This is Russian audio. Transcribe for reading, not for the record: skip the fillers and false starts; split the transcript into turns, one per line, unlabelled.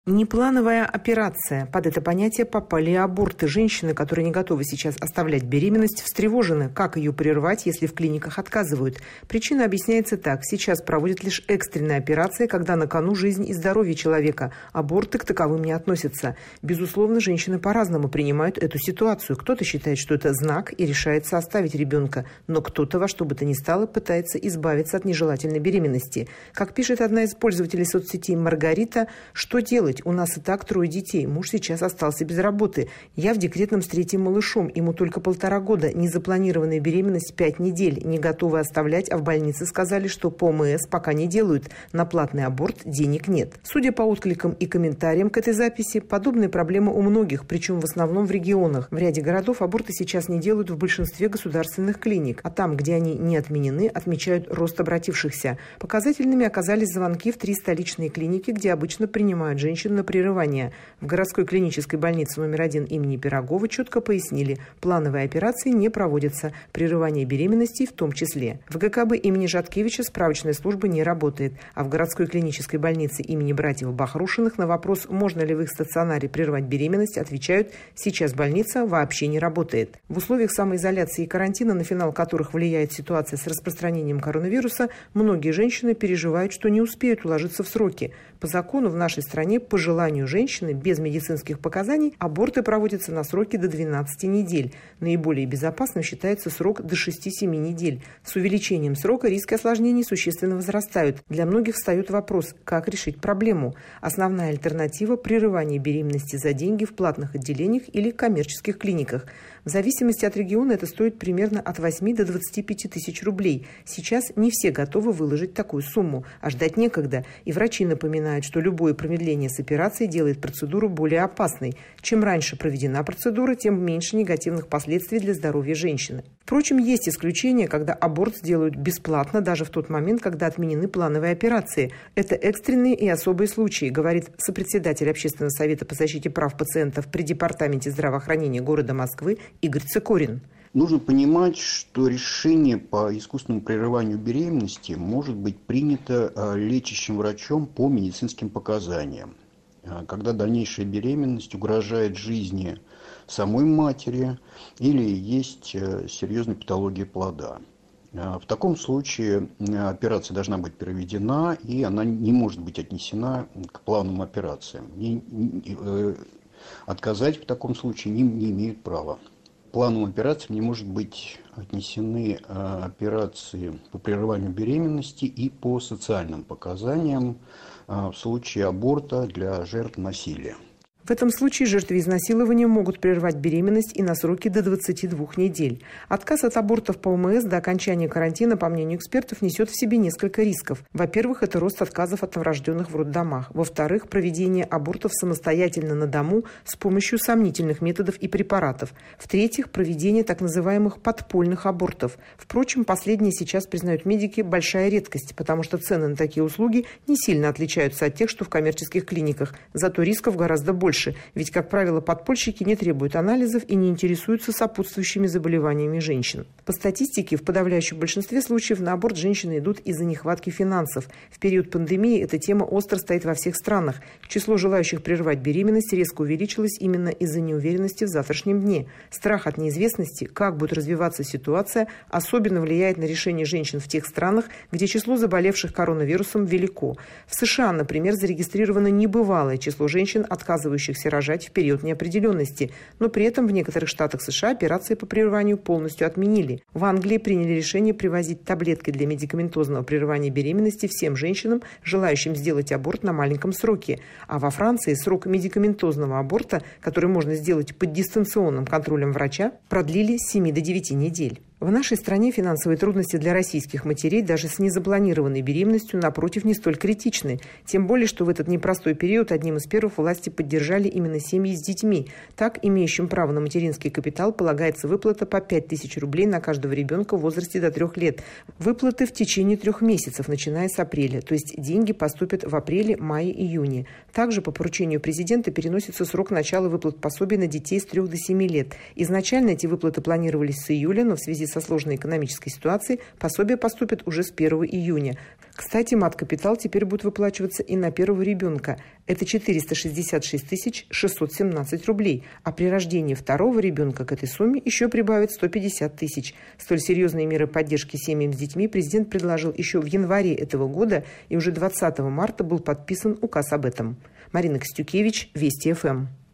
Неплановая операция. Под это понятие попали и аборты. Женщины, которые не готовы сейчас оставлять беременность, встревожены. Как ее прервать, если в клиниках отказывают? Причина объясняется так. Сейчас проводят лишь экстренные операции, когда на кону жизнь и здоровье человека. Аборты к таковым не относятся. Безусловно, женщины по-разному принимают эту ситуацию. Кто-то считает, что это знак и решается оставить ребенка. Но кто-то во что бы то ни стало пытается избавиться от нежелательной беременности. Как пишет одна из пользователей соцсетей Маргарита, что делать? У нас и так 3 детей. Муж сейчас остался без работы. Я в декретном с 3-м малышом. Ему только 1,5 года. Незапланированная беременность 5 недель. Не готовы оставлять, а в больнице сказали, что по ОМС пока не делают. На платный аборт денег нет. Судя по откликам и комментариям к этой записи, подобные проблемы у многих, причем в основном в регионах. В ряде городов аборты сейчас не делают в большинстве государственных клиник. А там, где они не отменены, отмечают рост обратившихся. Показательными оказались звонки в 3 столичные клиники, где обычно принимают женщин на прерывание. В городской клинической больнице номер 1 имени Пирогова четко пояснили, плановые операции не проводятся, прерывание беременности в том числе. В ГКБ имени Жаткевича справочная служба не работает, а в городской клинической больнице имени братьев Бахрушиных на вопрос, можно ли в их стационаре прервать беременность, отвечают, сейчас больница вообще не работает. В условиях самоизоляции и карантина, на финал которых влияет ситуация с распространением коронавируса, многие женщины переживают, что не успеют уложиться в сроки. По закону в нашей стране по желанию женщины без медицинских показаний аборты проводятся на сроки до 12 недель. Наиболее безопасным считается срок до 6-7 недель. С увеличением срока риски осложнений существенно возрастают. Для многих встает вопрос, как решить проблему. Основная альтернатива – прерывание беременности за деньги в платных отделениях или коммерческих клиниках. В зависимости от региона это стоит примерно от 8 до 25 тысяч рублей. Сейчас не все готовы выложить такую сумму, а ждать некогда. И врачи напоминают, что любое промедление с операцией делает процедуру более опасной. Чем раньше проведена процедура, тем меньше негативных последствий для здоровья женщины. Впрочем, есть исключения, когда аборт сделают бесплатно даже в тот момент, когда отменены плановые операции. Это экстренные и особые случаи, говорит сопредседатель Общественного совета по защите прав пациентов при Департаменте здравоохранения города Москвы Игорь Цикорин.
Нужно понимать, что решение по искусственному прерыванию беременности может быть принято лечащим врачом по медицинским показаниям, когда дальнейшая беременность угрожает жизни самой матери или есть серьезная патология плода. В таком случае операция должна быть проведена, и она не может быть отнесена к плановым операциям. Отказать в таком случае не имеют права. Плановым операциям не может быть отнесены операции по прерыванию беременности и по социальным показаниям в случае аборта для жертв насилия.
В этом случае жертвы изнасилования могут прервать беременность и на сроки до 22 недель. Отказ от абортов по ОМС до окончания карантина, по мнению экспертов, несет в себе несколько рисков. Во-первых, это рост отказов от новорожденных в роддомах. Во-вторых, проведение абортов самостоятельно на дому с помощью сомнительных методов и препаратов. В-третьих, проведение так называемых подпольных абортов. Впрочем, последние сейчас признают медики большая редкость, потому что цены на такие услуги не сильно отличаются от тех, что в коммерческих клиниках. Зато рисков гораздо больше. Ведь, как правило, подпольщики не требуют анализов и не интересуются сопутствующими заболеваниями женщин. По статистике, в подавляющем большинстве случаев на аборт женщины идут из-за нехватки финансов. В период пандемии эта тема остро стоит во всех странах. Число желающих прервать беременность резко увеличилось именно из-за неуверенности в завтрашнем дне. Страх от неизвестности, как будет развиваться ситуация, особенно влияет на решение женщин в тех странах, где число заболевших коронавирусом велико. В США, например, зарегистрировано небывалое число женщин, отказывающихся рожать в период неопределенности, но при этом в некоторых штатах США операции по прерыванию полностью отменили. В Англии приняли решение привозить таблетки для медикаментозного прерывания беременности всем женщинам, желающим сделать аборт на маленьком сроке. А во Франции срок медикаментозного аборта, который можно сделать под дистанционным контролем врача, продлили с 7 до 9 недель. В нашей стране финансовые трудности для российских матерей даже с незапланированной беременностью, напротив, не столь критичны. Тем более, что в этот непростой период одним из первых власти поддержали именно семьи с детьми. Так, имеющим право на материнский капитал полагается выплата по 5000 рублей на каждого ребенка в возрасте до 3 лет. Выплаты в течение 3 месяцев, начиная с апреля. То есть деньги поступят в апреле, мае, июне. Также по поручению президента переносится срок начала выплат пособий на детей с 3 до 7 лет. Изначально эти выплаты планировались с июля, но в связи со сложной экономической ситуацией, пособие поступит уже с 1 июня. Кстати, мат-капитал теперь будет выплачиваться и на первого ребенка. Это 466 617 рублей. А при рождении второго ребенка к этой сумме еще прибавят 150 тысяч. Столь серьезные меры поддержки семьям с детьми президент предложил еще в январе этого года, и уже 20 марта был подписан указ об этом. Марина Костюкевич, Вести ФМ.